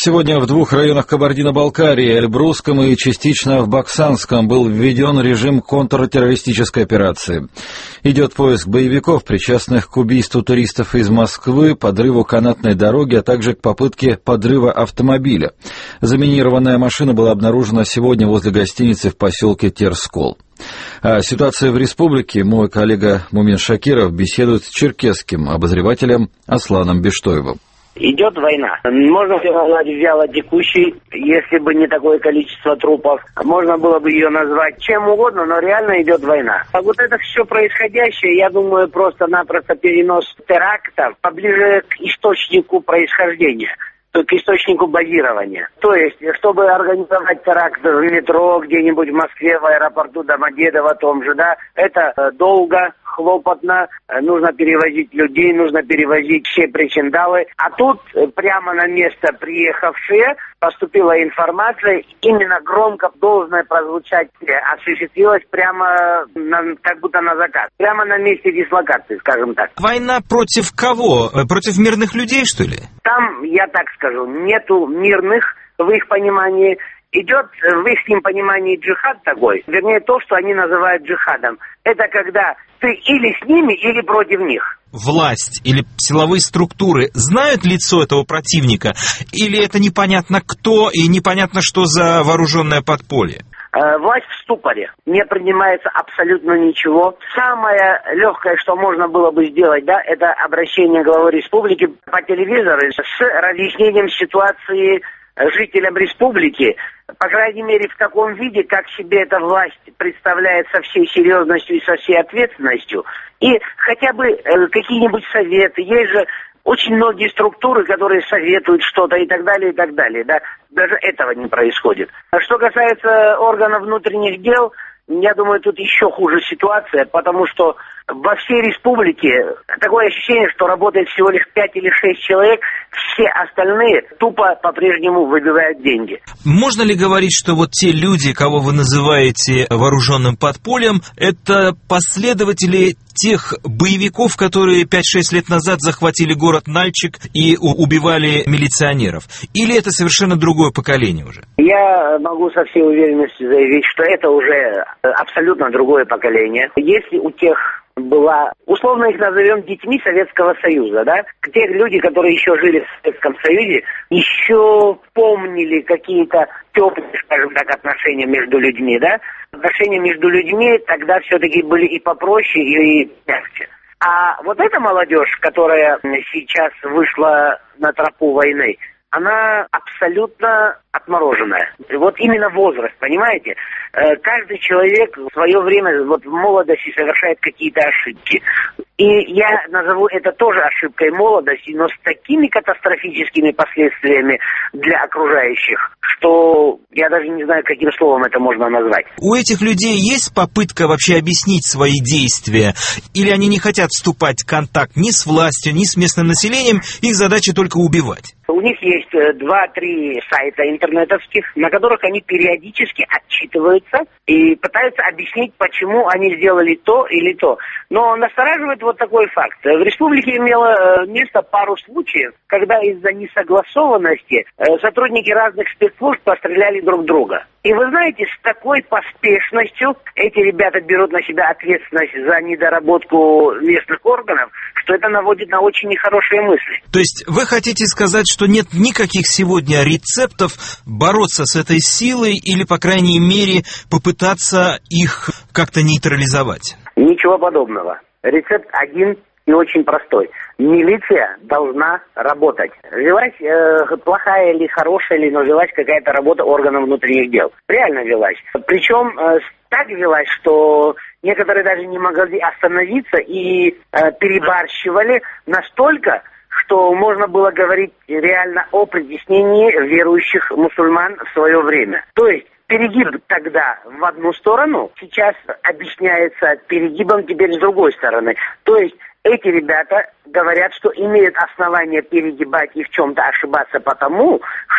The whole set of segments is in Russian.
Сегодня в двух районах Кабардино-Балкарии, Эльбрусском и частично в Баксанском, был введен режим контртеррористической операции. Идет поиск боевиков, причастных к убийству туристов из Москвы, подрыву канатной дороги, а также к попытке подрыва автомобиля. Заминированная машина была обнаружена сегодня возле гостиницы в поселке Терскол. О ситуации в республике мой коллега Мумин Шакиров беседует с черкесским обозревателем Асланом Бештоевым. Идет война. Можно сказать вяло текущей, если бы не такое количество трупов. Можно было бы ее назвать чем угодно, но реально идет война. А вот это все происходящее, я думаю, просто-напросто перенос терактов поближе к источнику происхождения, к источнику базирования. То есть, чтобы организовать теракт в метро, где-нибудь в Москве, в аэропорту Домодедово, том же, да, это долго, хлопотно, нужно перевозить людей, нужно перевозить все причиндалы. А тут прямо на место приехавшие поступила информация, именно громко должное прозвучать осуществилось прямо как будто на заказ. Прямо на месте дислокации, скажем так. Война против кого? Против мирных людей, что ли? Там, я так скажу, нету мирных в их понимании. Идет в их понимании джихад такой, вернее то, что они называют джихадом. Это когда ты или с ними, или против них. Власть или силовые структуры знают лицо этого противника? Или это непонятно кто и непонятно что за вооруженное подполье? Власть в ступоре. Не принимается абсолютно ничего. Самое легкое, что можно было бы сделать, да, это обращение главы республики по телевизору с разъяснением ситуации жителям республики, по крайней мере, в таком виде, как себе эта власть представляет со всей серьезностью и со всей ответственностью, и хотя бы какие-нибудь советы. Есть же очень многие структуры, которые советуют что-то и так далее, да. Даже этого не происходит. А что касается органов внутренних дел, я думаю, тут еще хуже ситуация, потому что во всей республике такое ощущение, что работает всего лишь 5 или 6 человек, все остальные тупо по-прежнему выбивают деньги. Можно ли говорить, что вот те люди, кого вы называете вооруженным подпольем, это последователи тех боевиков, которые 5-6 лет назад захватили город Нальчик и убивали милиционеров? Или это совершенно другое поколение уже? Я могу со всей уверенностью заявить, что это уже абсолютно другое поколение. Если у тех была, условно их назовем детьми Советского Союза, да, те люди, которые еще жили в Советском Союзе, еще помнили какие-то теплые, скажем так, отношения между людьми, да, отношения между людьми тогда все-таки были и попроще, и мягче. А вот эта молодежь, которая сейчас вышла на тропу войны, она абсолютно отмороженная. Вот именно возраст, понимаете? Каждый человек в свое время, вот в молодости совершает какие-то ошибки. И я назову это тоже ошибкой молодости, но с такими катастрофическими последствиями для окружающих, что я даже не знаю, каким словом это можно назвать. У этих людей есть попытка вообще объяснить свои действия? Или они не хотят вступать в контакт ни с властью, ни с местным населением, их задача только убивать? У них есть 2-3 сайта интернетовских, на которых они периодически отчитываются и пытаются объяснить, почему они сделали то или то. Но настораживает вот такой факт. В республике имело место пару случаев, когда из-за несогласованности сотрудники разных спецслужб постреляли друг друга. И вы знаете, с такой поспешностью эти ребята берут на себя ответственность за недоработку местных органов, что это наводит на очень нехорошие мысли. То есть вы хотите сказать, что нет никаких сегодня рецептов бороться с этой силой или, по крайней мере, попытаться их как-то нейтрализовать? Ничего подобного. Рецепт один и очень простой. Милиция должна работать. Велась плохая или хорошая, но велась какая-то работа органов внутренних дел. Реально велась. Причем так велась, что некоторые даже не могли остановиться и перебарщивали настолько, что можно было говорить реально о притеснении верующих мусульман в свое время. То есть перегиб тогда в одну сторону, сейчас объясняется перегибом теперь с другой стороны. То есть эти ребята говорят, что имеют основания перегибать и в чем-то ошибаться потому,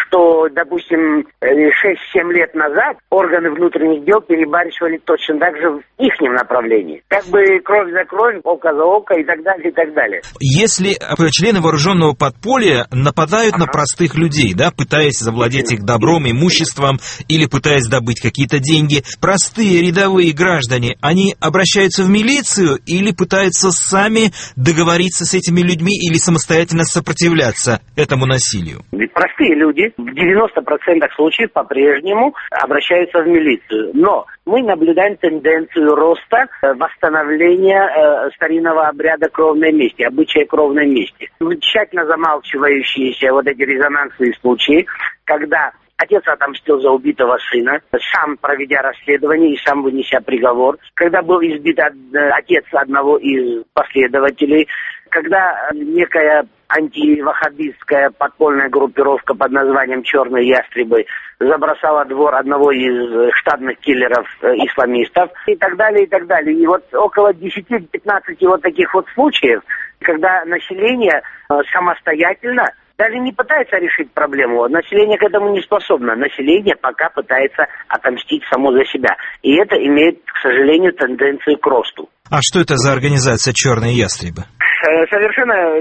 что, допустим, 6-7 лет назад органы внутренних дел перебарщивали точно так же в ихнем направлении. Как бы кровь за кровь, око за око и так далее, и так далее. Если члены вооруженного подполья нападают на простых людей, да, пытаясь завладеть их добром, имуществом или пытаясь добыть какие-то деньги, простые рядовые граждане, они обращаются в милицию или пытаются сами договориться с этими людьми или самостоятельно сопротивляться этому насилию? Ведь простые люди в 90% случаев по-прежнему обращаются в милицию. Но мы наблюдаем тенденцию роста восстановления старинного обряда кровной мести, обычая кровной мести. Тщательно замалчивающиеся вот эти резонансные случаи, когда отец отомстил за убитого сына, сам проведя расследование и сам вынеся приговор, когда был избит отец одного из последователей, когда некая антиваххабистская подпольная группировка под названием «Черные ястребы» забросала двор одного из штатных киллеров-исламистов и так далее, и так далее. И вот около 10-15 вот таких вот случаев, когда население самостоятельно даже не пытается решить проблему. Население к этому не способно. Население пока пытается отомстить само за себя. И это имеет, к сожалению, тенденцию к росту. А что это за организация «Черные ястребы»? Совершенно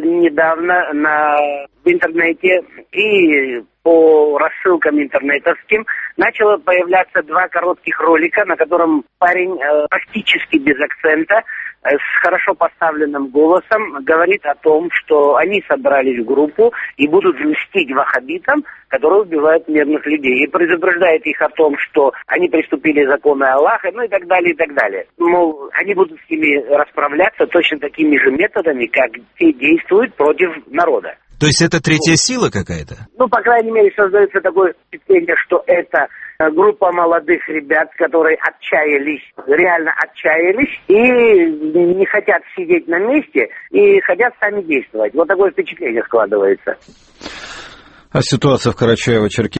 недавно в интернете и по рассылкам интернетовским начало появляться 2 коротких ролика, на котором парень практически без акцента, с хорошо поставленным голосом говорит о том, что они собрались в группу и будут мстить ваххабитам, которые убивают мирных людей. И предупреждает их о том, что они приступили законы Аллаха, ну и так далее, и так далее. Мол, они будут с ними расправляться точно такими же методами, как те действуют против народа. То есть это третья сила какая-то? Ну, по крайней мере, создается такое впечатление, что это группа молодых ребят, которые отчаялись, реально отчаялись, и не хотят сидеть на месте, и хотят сами действовать. Вот такое впечатление складывается. А ситуация в Карачаево-Черкесии?